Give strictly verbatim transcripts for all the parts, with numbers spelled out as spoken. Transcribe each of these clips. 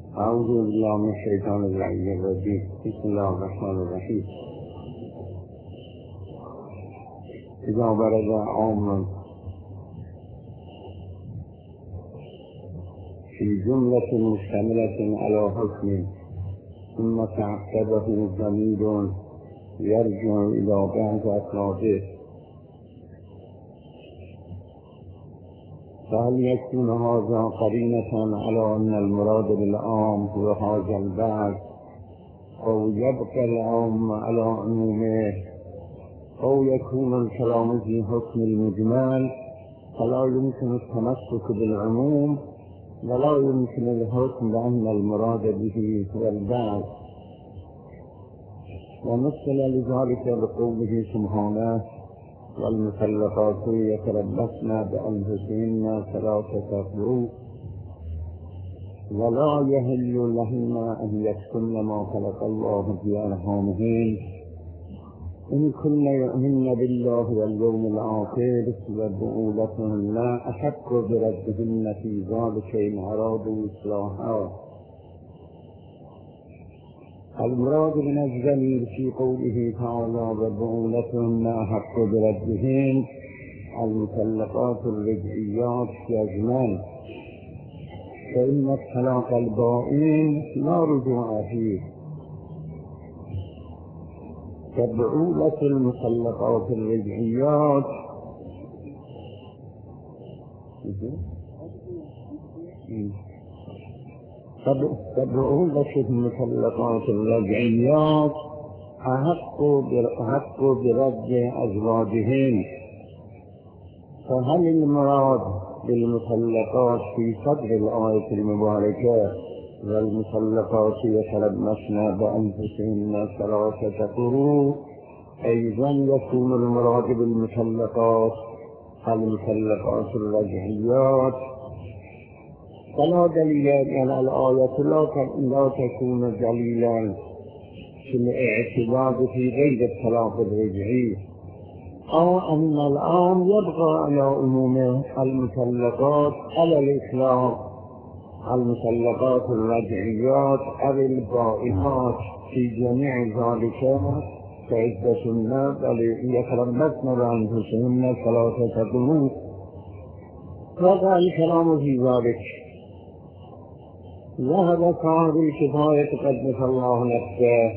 أعوذ بالله من الشيطان اللعين الرجيم. بسم الله الرحمن الرحيم. إذا برز عام في جملة مشتملة على حكم ثم تعقبه ضمير يرجع إلى بعض أفراده، فهل يكون هذا قرينة على أن المراد بالعام هو هذا البعض، أو يبقى العام على عمومه، أو يكون الكلام في حكم المجمل فلا يمكن التمسك بالعموم ولا يمكن الحكم بأن المراد به هو البعض؟ ومثل لذلك بقوله سبحانه: والمطلقات يتربصن بأنفسهن ثلاثة قروء ولا يحل لهن أن يكتمن ما خلق الله في أرحامهن إن كن يؤمن بالله واليوم الآخر وبعولتهن أحق بردهن في ذلك إن أرادوا إصلاحا. المراد من الضمير في قوله تعالى وبعولتهن أحق بردهن المطلقات الرجعيات يجمل، فإن الطلاق البائن لا رجوع فيه، كبعولة المطلقات الرجعيات كبعولة المطلقات الرجعيات أحق برد أزواجهن. فهل المراد بالمطلقات في صدر الآية المباركة والمطلقات يتربصن بأنفسهن ثلاثة قروء أيضا يكون المراد بالمطلقات المطلقات الرجعيات؟ فلا دليل على الآية لا تكون دليلا في الاعتماد في غير الطلاق الرجعي، أو أن الآن يبقى على عموم المطلقات على الإطلاق المطلقات الرجعيات أو البائنات في جميع ذلك فعدتهن بل يتربصن بأنفسهن ثلاثة قروء. وقع الكلام في ذلك. ذهب صاحب الكفاية قدس الله نفسه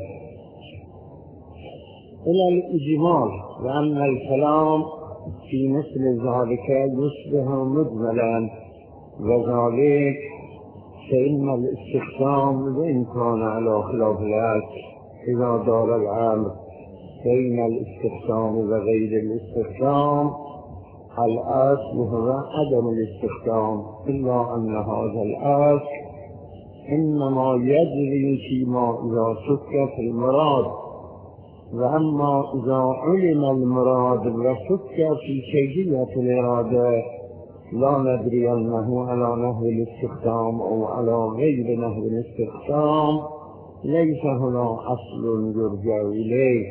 إلى الإجمال وأن الكلام في مثل ذلك يشبه مجملا، وذلك فإن الاستخدام وإن كان على خلاف الأصل إذا دار الأمر بين الاستخدام وغير الاستخدام، الأصل هو عدم الاستخدام، إلا أن هذا الأصل إنما يجري فيما إذا شك في المراد، وأما إذا علم المراد وشك في كيفية الإرادة لا ندري أنه على نحو الاستخدام أو على غير نحو الاستخدام ليس هنا أصل يرجع إليه.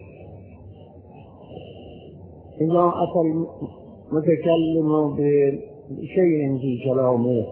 إذا أتى المتكلم بشيء في كلامه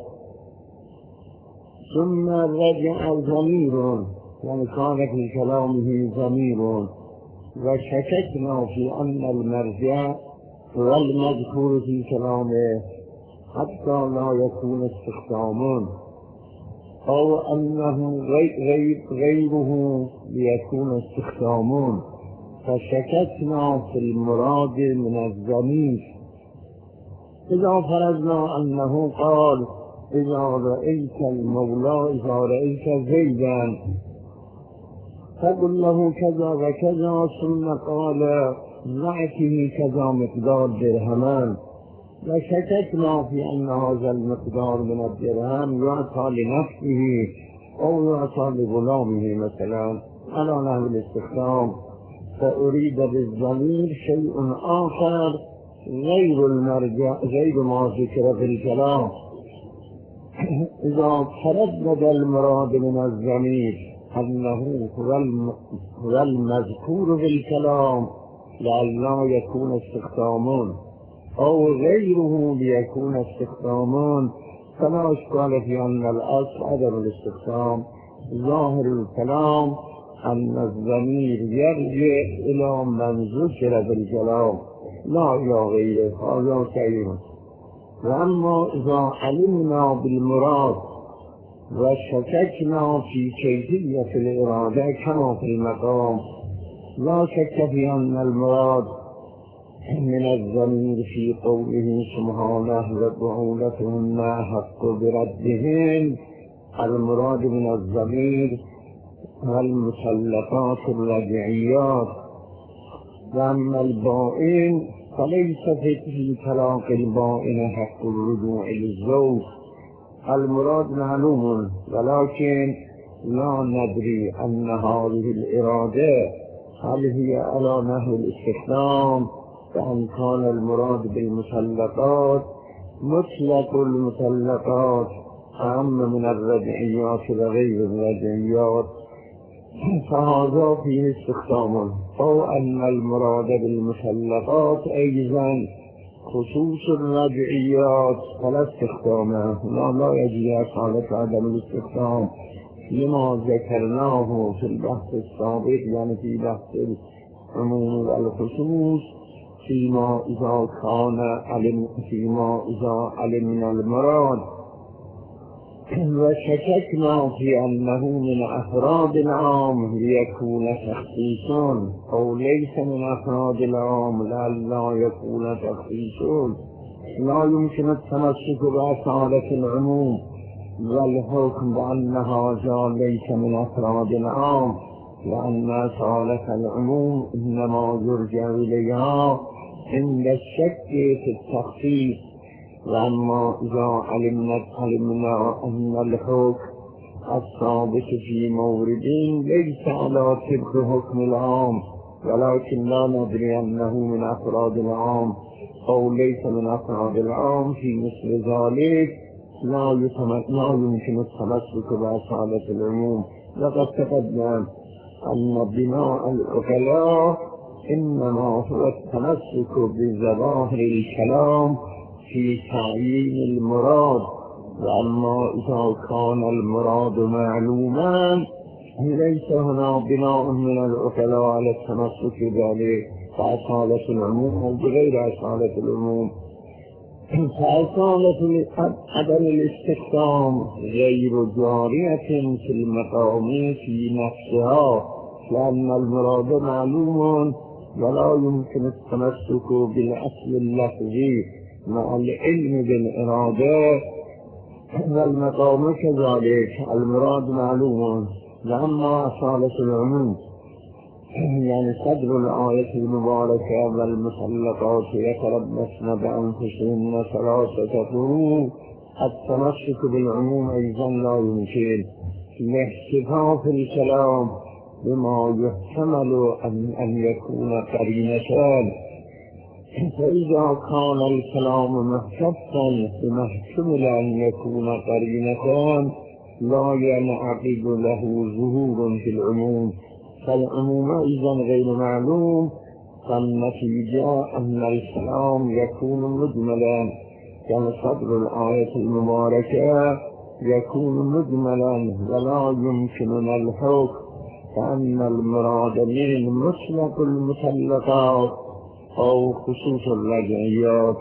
ثم رجع ضمير، يعني كان في كلامه ضمير، وشككنا في أن المرجع هو المذكور في كلامه حتى لا يكون استخداما، أو أنه غير غيره ليكون استخداما، فشككنا في المراد من الضمير. إذا فرضنا أنه قال: إذا رأيت المولى إذا رأيت زيدا فقل له كذا وكذا، ثم قال نعته كذا مقدار درهمان، وشككنا في أن هذا المقدار من الدرهم يعطى لنفسه أو يعطى لغلامه مثلا على نحو الاستخدام، فأريد بالضمير شيء آخر غير المرجع غير ما ذكر في الكلام. إذا تردد المراد من الضمير أنه هو المذكور في الكلام لئلا يكون استخداما، أو غيره ليكون استخداما، فلا اشكال في ان الاصل عدم الاستفهام. ظاهر الكلام ان الضمير يرجع الى من ذكر بالكلام لا الى غيره، هذا صحيح. واما اذا علمنا بالمراد وشككنا في كيفية الإرادة كما في المقام، لا شك في أن المراد من الضمير في قوله سبحانه وبعولتهن أحق بردهن، المراد من الضمير والمطلقات الرجعيات. وأما البائن فليس في طلاق البائن حق الرجوع للزوج، المراد معلوم، ولكن لا ندري أن هذه الإرادة هل هي على نحو الاستخدام، فإن كان المراد بالمطلقات مطلق المطلقات أهم من الرجعيات وغير الرجعيات فهذا فيه استخدام، أو أن المراد بالمطلقات أيضا خصوص الرجعيات فلا استخدامه، لا لا يجري حالة عدم الاستخدام لما ذكرناه في البحث السابق، يعني في بحث العموم والخصوص، فيما إذا كان علم فيما إذا علمنا المراد وشككنا في أنه من أفراد العام ليكون تخصيصا، أو ليس من أفراد العام لئلا يكون تخصيصا. لا يمكن التمسك بأصالة العموم والحكم بأن هذا ليس من أفراد العام، لأن أصالة العموم إنما يرجع إليها عند الشك في التخصيص. وأما إذا علمنا علمنا أن الحكم الثابت في مورد ليس على طبق حكم العام، ولكن لا ندري أنه من أفراد العام أو ليس من أفراد العام، في مثل ذلك لا لا يمكن التمسك بأصالة العموم. لقد تقدم أن بناء العقلاء إنما هو التمسك بظواهر الكلام في تعيين المراد، وأما إذا كان المراد معلوما ليس هنا بناء من العقلاء على التمسك بذلك فأصالة العموم أو بغير أصالة العموم. فأصالة عدم الاستخدام غير جارية في المقام في نفسها، لأن المراد معلوم ولا يمكن التمسك بالأصل اللفظي مع العلم بالإرادة، والمقام كذلك المراد معلوم. لأما أصالة العموم يعني صدر الآية المباركة والمطلقات يتربصن بأنفسهن ثلاثة قروء، التمسك بالعموم أيضا لا يمكن لاحتفاظ الكلام بما يحتمل أن, أن يكون قرينتان. فإذا كان الكلام محتفظا بما احتمل أن يكون قرينتان لا ينعقد له ظهور في العموم، فالعموم أيضا غير معلوم، فالنتيجة أن الكلام يكون مجملا، كما صدر الآية المباركة يكون مجملا ولا يمكننا الحكم، فأن المراد من مطلق المطلقات أو خصوص الرجعيات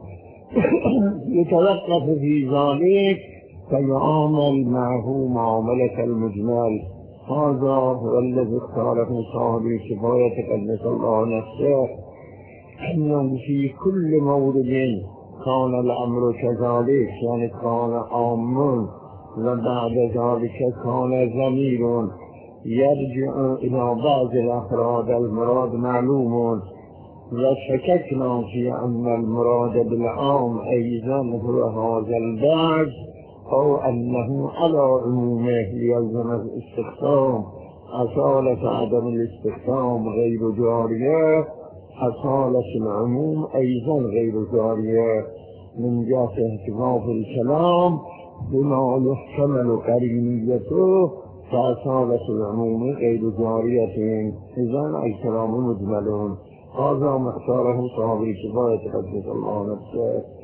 يتوقف في ذلك فيعامل معه معاملة المجمل. هذا هو الذي اختاره صاحب الكفاية قدس الله نفسه، أنه في كل مورد كان الأمر كذلك، يعني كان عام وبعد ذلك كان ضمير يرجع إلى بعض الأفراد المراد معلوم، وشككنا في أن المراد بالعام أيضا هو هذا البعض أو أنه على عمومه يلزم الاستخدام. أصالة عدم الاستخدام غير جارية، أصالة العموم أيضا غير جارية، من جهة احتفاظ الكلام بما يحتمل قرينيته فأصالة العموم غير جارية، إذن الكلام مجمل. هذا مختاره صاحب الكفاية قدس الله نفسه،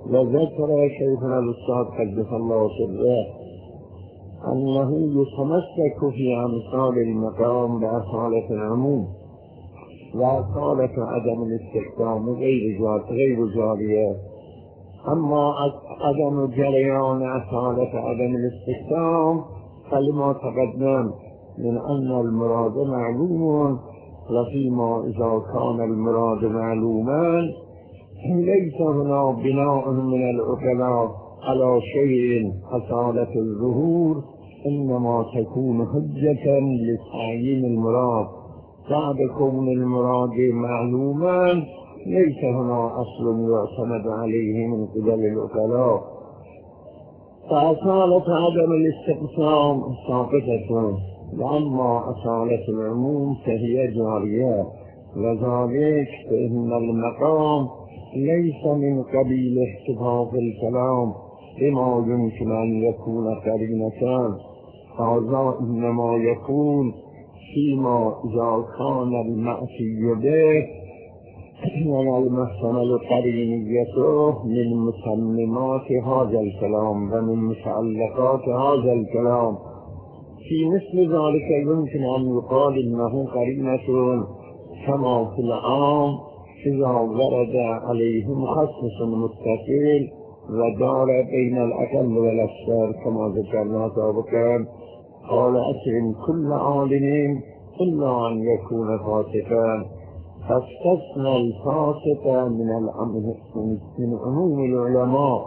وذكر شيخنا الأستاذ قدس الله سره أنه يتمسك في أمثال المقام بأصالة العموم وأصالة عدم الاستخدام غير غير جارية. أما عدم جريان أصالة عدم الاستخدام فلما تقدم من أن المراد معلوم، وفيما إذا كان المراد معلوما ليس هنا بناء من العقلاء على شيء أصالة الظهور، إنما تكون حجة لتعيين المراد. بعد كون المراد معلوما ليس هنا أصل يعتمد عليه من قبل العقلاء. فأصالة عدم الاستقسام ثابتة، وأما أصالة العموم فهي جارية، وذلك فإن المقام ليس من قبيل احتفاظ الكلام بما يمكن أن يكون قرينة، هذا إنما يكون فيما إذا كان المأتي به والمحتمل قرينيته من متممات هذا الكلام ومن متعلقات هذا الكلام. في مثل ذلك يمكن أن يقال إنه قرينة كما في العام إذا ورد عليه مخصص متصل ودار بين الأقل والأكثر كما ذكرنا سابقا. قال أكرم كل عالم إلا أن يكون فاسقا، فاستثنى الفاسق من من عموم العلماء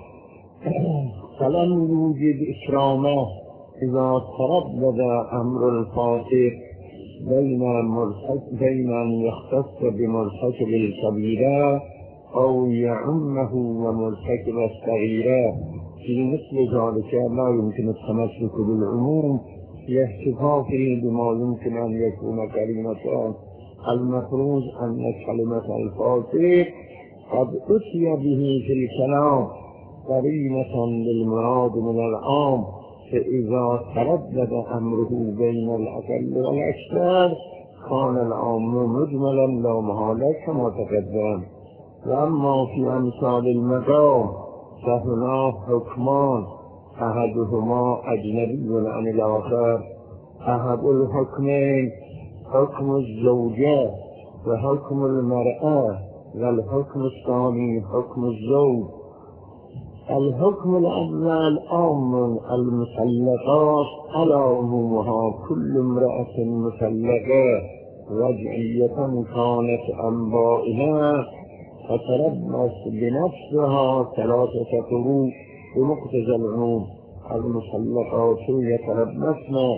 فلم يوجد إكرامه إذا تردد أمر الفاسق بين بين أن يختص بمرتكب الكبيرة أو يعمه ومرتكب الصغيرة. في مثل ذلك لا يمكن التمسك بالعموم لاحتفاظه بما يمكن أن يكون قرينة. المفروض أن كلمة الفاسق قد أتي به في الكلام قرينة للمراد من العام، فإذا تردد أمره بين الأقل والأكثر كان العام مجملا لا محالة كما تقدم. وأما في أمثال المقام فهنا حكمان أحدهما أجنبي عن الآخر. أحد الحكمين حكم الزوجة وحكم المرأة، والحكم الثاني حكم الزوج. الحكم الأول عام المطلقات على عمومها، كل امرأة مطلقة رجعية كانت أم بائنة فتربص بنفسها ثلاثة قروء بمقتضى العموم. المطلقات يتربصن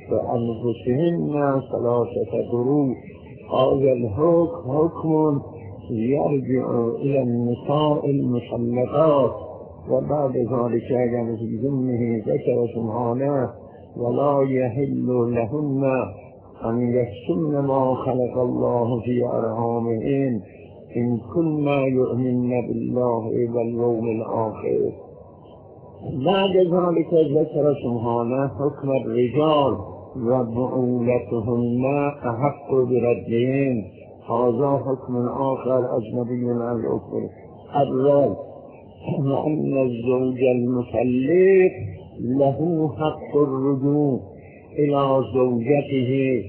بأنفسهن ثلاثة قروء. هذا الحكم حكم يرجع إلى النساء المطلقات، وبعد ذلك يعني في ضمنه ذكر سبحانه ولا يحل لهن أن يكتمن ما خلق الله في أرحامهن إن كنا يؤمن بالله واليوم الآخر. بعد ذلك ذكر سبحانه حكم الرجال وبعولتهن أحق بردهن. هذا حكم آخر أجنبي عن الحكم الأول، وأن الزوج المطلق له حق الرجوع إلى زوجته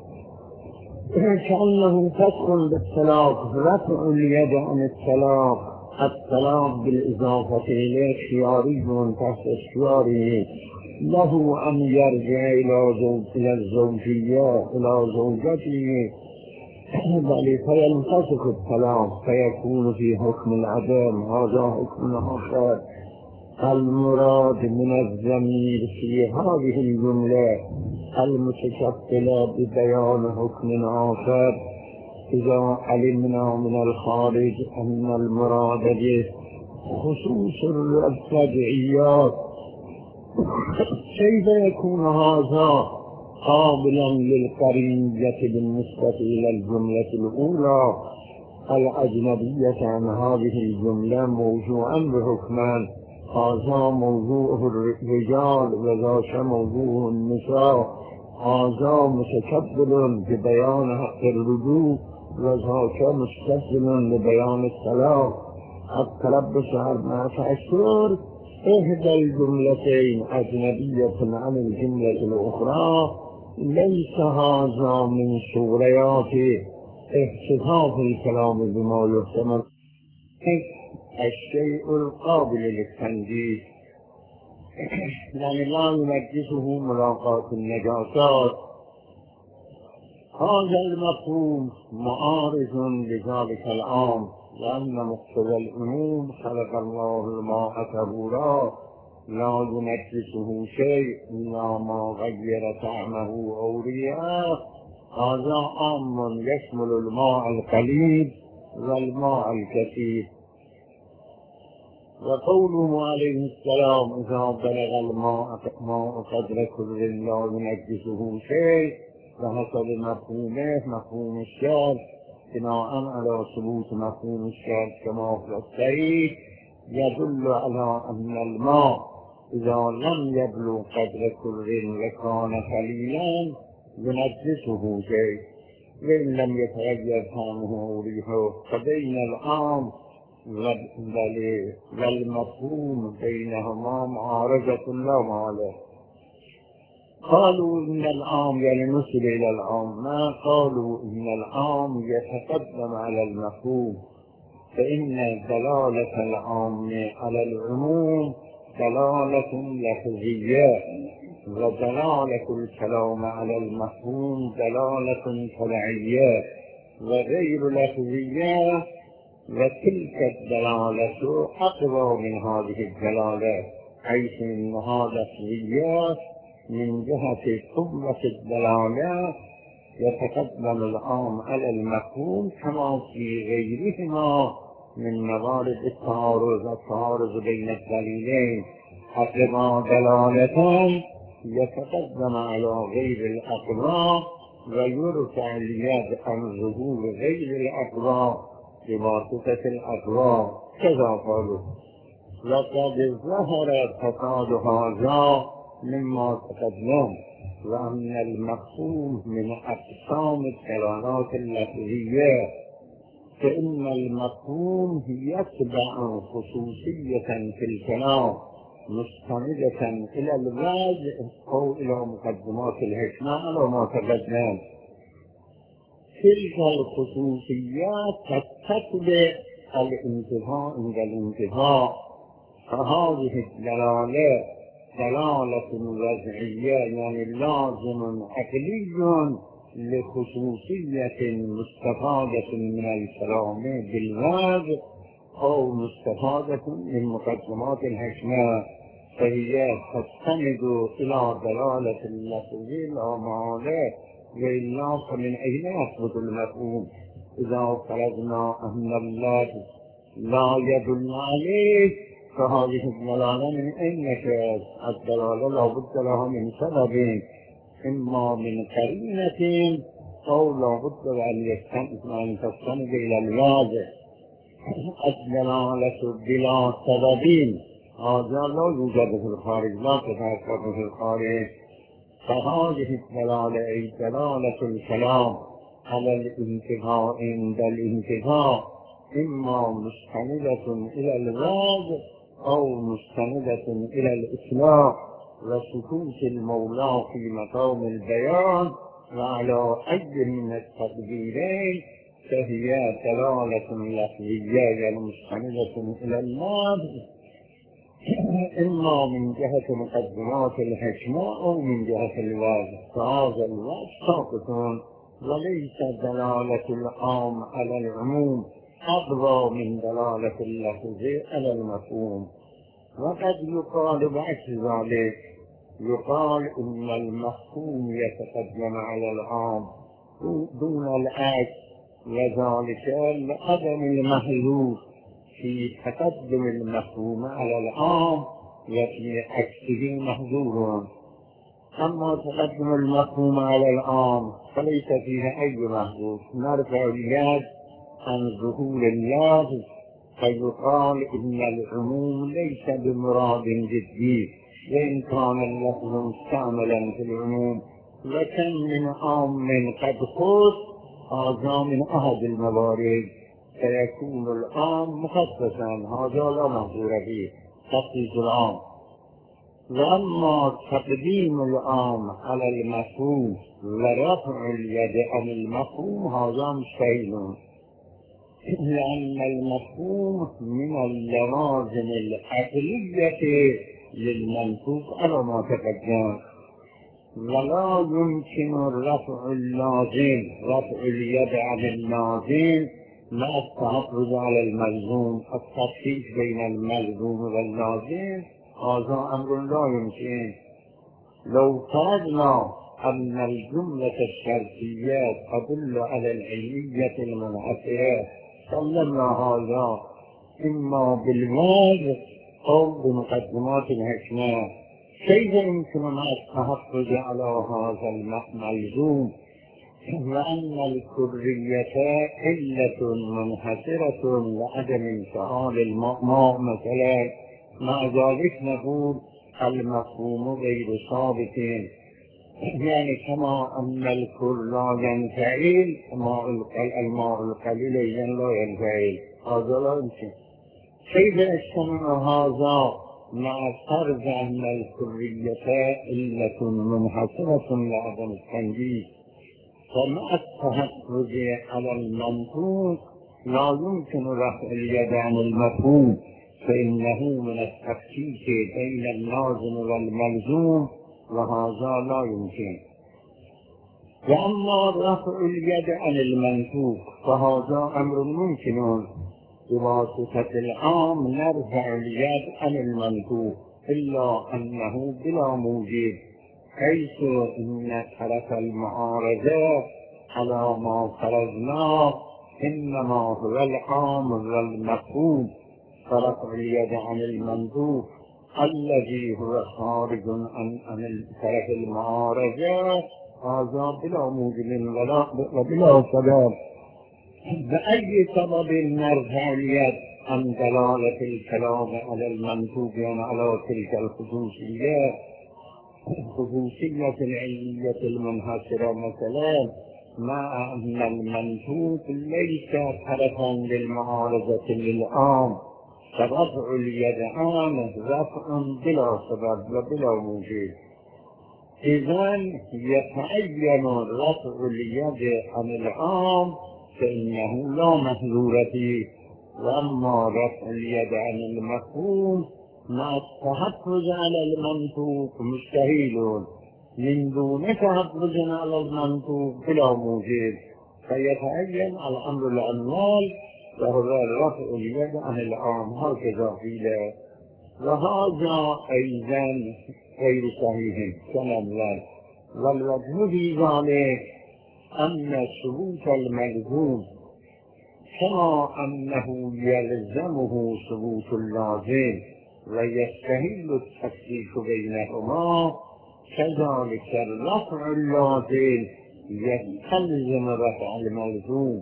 كأنه فسخ بالطلاق، رفع اليد عن الطلاق. الطلاق بالإضافة إليه خياري تحت اختياره، له أن يرجع إلى زوج إلى الزوجية إلى زوجته، بل فينفسخ الطلاق فيكون في حكم العدم. هذا حكم آخر. المراد من الضمير في هذه الجملة المتشكلة ببيان حكم آخر إذا علمنا من الخارج أن المراد به خصوص الرجعيات، كيف يكون هذا قابلا للقرينية بالنسبة إلى الجملة الأولى الأجنبية عن هذه الجملة موضوعا بحكمان؟ هذا موضوع الرجال وذاك موضوع النساء. هذا متكبل ببيان حق الرجوع وذاك مستقبل لبيان الطلاق. التلبس على المنافع السور إحدى الجملتين أجنبية عن الجملة الأخرى، ليس هذا من صوريات اختصاص الكلام بما يحتمل الشيء القابل للتنجيس، يعني لا ينجسه ملاقاة النجاسات. هذا المفهوم معارض لذلك العام، لأن مقتضى العموم خلق الله الماء طهورا لا ينجسه شيء إلا ما غير طعمه أو ريحه. هذا عام يشمل الماء القليل والماء الكثير. وقوله عليه السلام إذا بلغ الماء ماء قدر كل لا ينجسه شيء، وحسب مفهومه مفهوم الشرع بناء على ثبوت مفهوم الشرع كما هو الصحيح، يدل على أن الماء إذا لم يبلغ قدر كل وكان قليلا ينجسه شيء، وإن لم يتغير طعمه أو ريحه. فبين العام والمفهوم بينهما معارضة لا معنى. قالوا إن العام يعني نسل إلى العام، ما قالوا إن العام يتقدم على المفهوم، فإن دلالة العام على العموم دلالة لفظية، ودلالة الكلام على المفهوم دلالة شرعية وغير لفظية، وتلك الدلالة أقوى من هذه الدلالة، حيث إنها لفظية من جهة قوة الدلالة يتقدم العام على المفهوم، كما في غيرهما من موارد التعارض التعارض بين الدليلين أقوى دلالة يتقدم على غير الأقوى، ويرفع اليد عن ظهور غير الأقوى بواسطة الأقوى. كذا قالوا. لقد ظهر فساد هذا مما تقدم، وأن المفهوم من أقسام الدلالات اللفظية، فإن المفهوم يتبع خصوصية في الكلام مستندة إلى الوجه أو إلى مقدمات الحكمة على ما تقدم. تلك الخصوصيات تتبع الانتهاء عند الانتهاء، فهذه الدلالة دلالة وضعية، يعني لازم عقلي لخصوصية مستفادة من الكلام بالوجه أو مستفادة من مقدمات الحكمة، فهي تستند إلى دلالة اللفظ لا معنى، وإلا فمن أين يثبت المفهوم؟ إذا فرضنا أن اللفظ لا يدل عليه، فهذه الدلالة من أين جاءت؟ الدلالة لا بد لها من سبب، إما من قرينة أو لا بد أن تستند إلى الواجب. الدلالة بلا سبب هذا لا يوجد في الخارج، لا تتحقق في الخارج. فهذه الدلالة أي دلالة الكلام على الانتهاء عند الانتهاء إما مستندة إلى الواجب أو مستندة إلى الإسلام وسكوت المولى في مقام البيان، وعلى أي من التقديرين فهي دلالة لفظية يعني مستندة إلى الماضي، إما من جهة مقدمات الحكمة أو من جهة الواجب. فهذا الواجب ساقط، وليس دلالة العام على العموم أقوى من دلالة اللفظ على المفهوم. وقد يقال بعكس ذلك، يقال إن المفهوم يتقدم على العام دون العكس، وذلك لعدم المحذور في تقدم المفهوم على العام وفي عكسه محذور. أما تقدم المفهوم على العام فليس فيه أي محذور، نرفع اليد عن ظهور اللفظ، فيقال إن العموم ليس بمراد جدي، وإن كان اللفظ مستعملا في العموم، وكم من عام قد خص، هذا من أحد الموارد. فيكون العام مخصصا، هذا لا محظور فيه، تخصيص العام. وأما تقديم العام على المفهوم ورفع اليد عن المفهوم هذا مستحيل، لأن المفهوم من اللوازم العقلية للمنطوق على ما تقدم، ولا يمكن رفع اللازم رفع اليد عن اللازم مع التحفظ على الملزوم. التفصيل بين الملزوم واللازم هذا أمر لا يمكن. لو فرضنا أن الجملة الشرطية تدل على العلمية المنحصرة سلمنا هذا إما بالوضع أو بمقدمات الحكمة. كيف يمكننا التحفظ على هذا الملزوم وأن الكرية علة منحصرة لعدم انتقال الماء مثلا؟ مع ذلك نقول المفهوم غير ثابت، يعني كما أن الكل لا ينفعل الماء القليل لا ينفعل، هذا لا يمكن. كيف يجتمع هذا مع فرض أن الكرية علة منحصرة لعدم التنجيز؟ فمع التحفظ على المنطوق لا يمكن رفع اليد عن المفهوم، فإنه من التفكيك بين اللازم والملزوم، وهذا لا يمكن. وأما رفع اليد عن المنطوق فهذا أمر ممكن، بواسطة العام نرفع اليد عن المنطوق، إلا أنه بلا موجب، حيث إن طرف المعارضة على ما فرضناه إنما هو العام والمفهوم، فرفع اليد عن المنطوق الذي هو خارج عن عن طرف المعارضة هذا بلا موجب ولا وبلا سبب. بأي سبب نرفع اليد عن دلالة الكلام على المنطوق، يعني على تلك الخصوصية خصوصية العلمية المنحصرة مثلا، مع أن المنطوق ليس طرفا للمعارضة للعام، فرفع اليد عنه رفع بلا سبب وبلا موجب. إذن يتعين رفع اليد عن العام فإنه لا محذور فيه، وأما رفع اليد عن المفهوم مع التحفظ على المنطوق مستحيل، من دون تحفظ على المنطوق بلا موجب، فيتعين الأمر الأول وهو رفع اليد عن العام، هكذا قيل. وهذا أيضا غير صحيح كما الله. والوجه في ذلك أن ثبوت الملزوم كما أنه يلزمه ثبوت اللازم ويستحيل التفكيك بينهما، كذلك رفع اللازم يستلزم رفع الملزوم.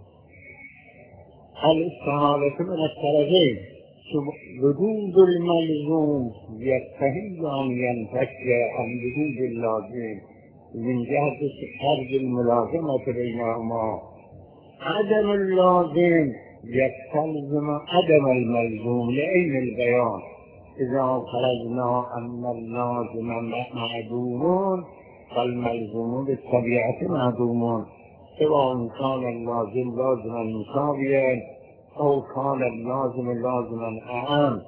الاستحالة من الطرفين، وجود الملزوم يستحيل أن ينفك عن وجود اللازم من جهة خرج الملازمة بينهما. عدم اللازم يستلزم عدم الملزوم لأين البيان. إذا فرضنا أن اللازم معدوم فالملزوم بالطبيعة معدوم، سواء كان اللازم لازما مساويا أو كان اللازم لازما أعم.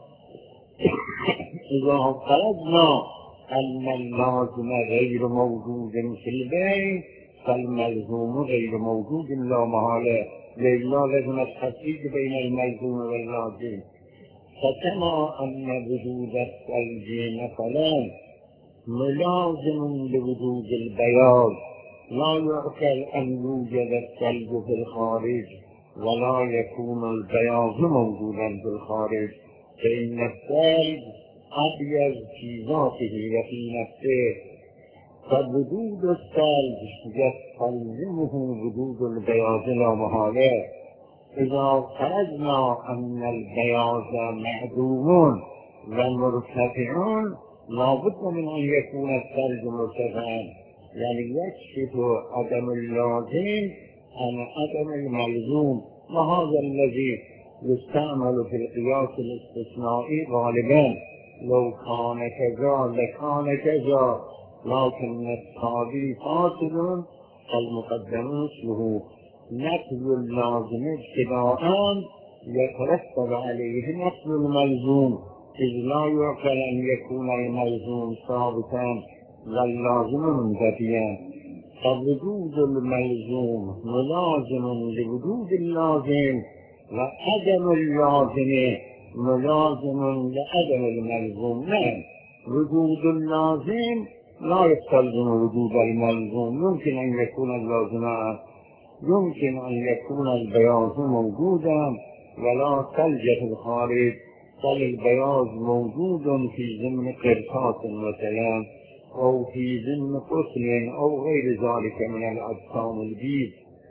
إذا فرضنا أن اللازم غير موجود في البيت فالملزوم غير موجود لا محالة، لا لازم التفريق بين الملزوم واللازم. فكما أن وجود الثلج مثلا ملازم لوجود البياض، لا يعقل أن يوجد الثلج في الخارج ولا يكون البياض موجودا في الخارج، فإن الثلج أبيض في ذاته وفي نفسه، فوجود الثلج يستلزمه وجود البياض لا محالة. إذا فرضنا أن البياض معدوم ومرتفع لابد من أن يكون الثلج مرتفعا، يعني يكشف عدم اللازم عن عدم الملزوم، وهذا الذي يستعمل في القياس الاستثنائي غالبا، لو كان كذا لكان كذا، لكن التالي فاسد فالمقدم مثله. نفي اللازم ابتداء يترتب عليه نفي الملزوم، إذ لا يعقل أن يكون الملزوم ثابتا واللازم منتفيا، فوجود الملزوم ملازم لوجود اللازم، وعدم اللازم ملازم لعدم الملزوم. نعم، وجود اللازم لا يستلزم وجود الملزوم. يمكن أن يكون اللازم، يمكن أن يكون البياض موجودا ولا ثلج في الخارج، بل البياض موجود في ضمن قرطاس مثلا، أو في ضمن قسم أو غير ذلك من الأجسام البيض.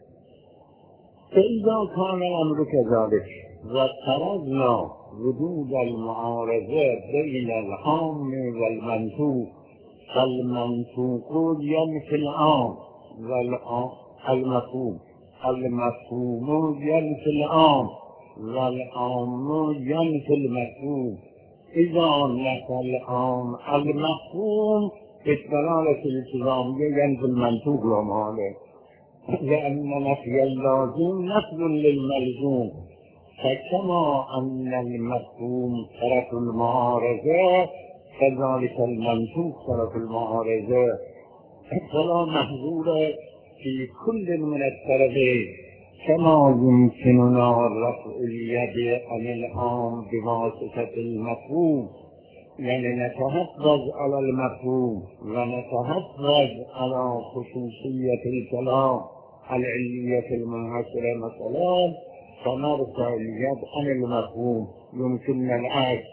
فإذا كان الأمر كذلك وفرضنا وجود المعارضة بين العام والمنطوق، فالمنطوق ينفي العام والمفهوم، المفهوم ينفي العام والعام ينفي المفهوم. إذا نفى العام المفهوم بالدلالة الالتزامية ينفي المنطوق ومعنى، لأن نفي اللازم نفي للملزوم. فكما أن المفهوم طرف المعارضة، كذلك المنطوق طرف المعارضة، فلا محظور في كل من الطرفين. كما يمكننا رفع اليد عن العام بواسطة المفهوم، يعني نتحفظ على المفهوم ونتحفظ على خصوصية الكلام العلمية المنحصرة مثلا، فنرفع اليد عن المفهوم. يمكننا العكس،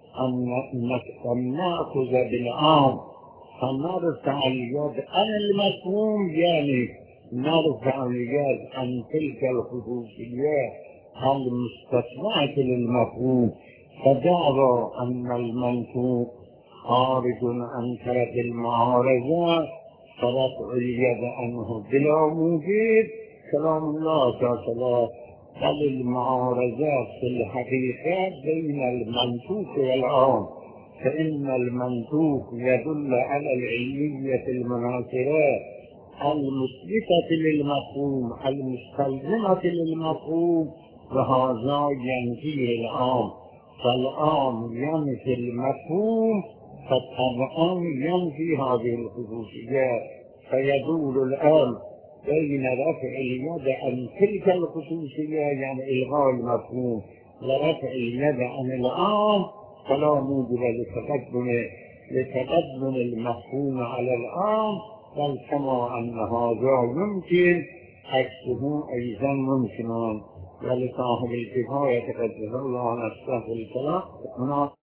أن نأخذ بالعام فنرفع اليد عن المفهوم، يعني نرفع اليد عن تلك الخصوصية المستثناة للمفهوم. فدعوى أن المنطوق خارج عن طرف المعارضة فرفع اليد عنه بلا موجب كلام الله تعالى، بل المعارضة في الحقيقة بين المنطوق والعام، فإن المنطوق يدل على العلمية المناصرة المثبتة للمفهوم المستلزمة للمفهوم، وهذا ينفيه العام. فالعام ينفي المفهوم، فالطبعان ينفي هذه الخصوصيات، فيدور الآن بين رفع اليد عن تلك الخصوصية يعني إلغاء المفهوم، ورفع اليد عن العام، فلا موجب لتقدم لتقدم المفهوم على العام، بل كما أن هذا يمكن عكسه أيضا ممكن. ولصاحب الكفاية قدس الله نفسه في الكلام